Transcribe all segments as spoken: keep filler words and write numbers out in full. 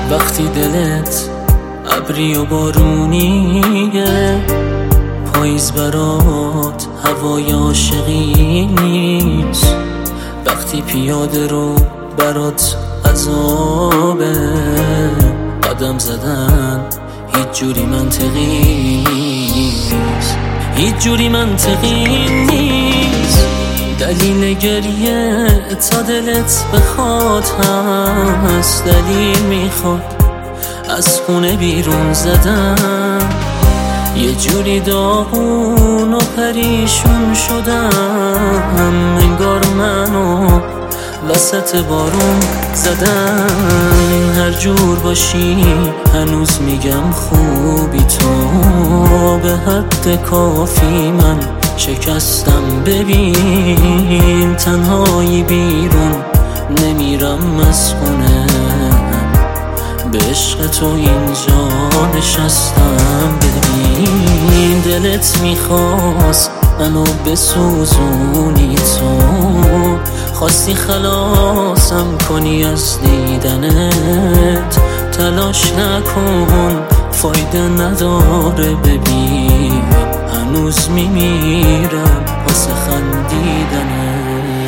وقتی دلت ابری و بارونیه، پاییز برات هوای عاشقی نیست. وقتی پیاده رو برات عذابه، قدم زدن هیچ جوری منطقی نیست، هیچ جوری منطقی نیست. دلیل گریه تا دلت بخواد هست، دلیل میخواد از خونه بیرون زدن. یه جوری داغون و پریشون شدم، انگار منو وسط بارون زدن. هر جور باشی هنوز میگم خوبی تو، به حد کافی من شکستم. ببین تنهایی بیرون نمیرم از خونه، به عشق تو اینجا نشستم. ببین دلت میخواست منو بسوزونی، تو خواستی خلاصم کنی از دیدنت. تلاش نکن فایده نداره، ببین هنوز میمیرم واسه خندیدنت.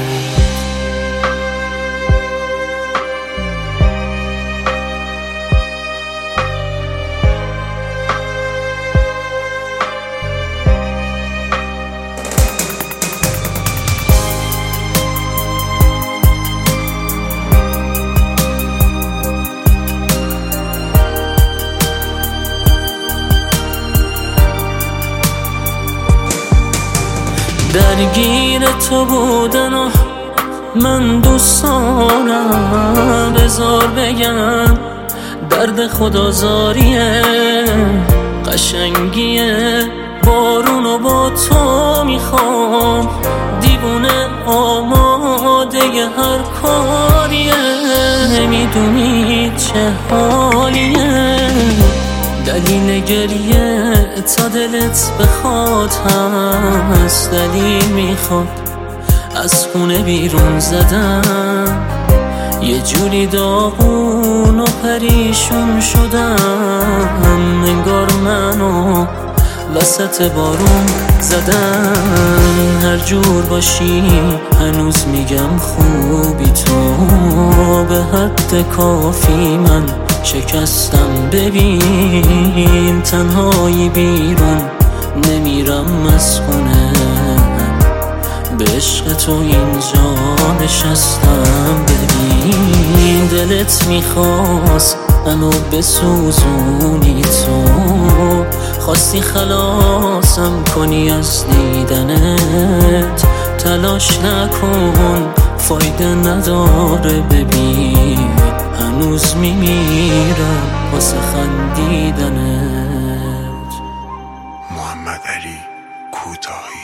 درگیر تو بودن و من دوست دارم، بذار بگم درد خدازاریه، قشنگیه بارونو با تو میخوام. دیوونه آماده هر کاریه، نمیدونی چه حالیه. دلیل گریه تا دلت بخواد هست، دلیل میخواد از خونه بیرون زدن. یه جوری داغون و پریشون شدم، انگار منو وسط بارون زدن. هر جور باشی هنوز میگم خوبی تو، به حد کافی من شکستم. ببین تنهایی بیرون نمیرم از خونه، به عشق تو اینجا نشستم. ببین دلت میخواست منو بسوزونی، تو خواستی خلاصم کنی از دیدنت. تلاش نکن فایده نداره، ببین هنوز میمیرم واسه خندیدنت. محمد علی کوتاهی.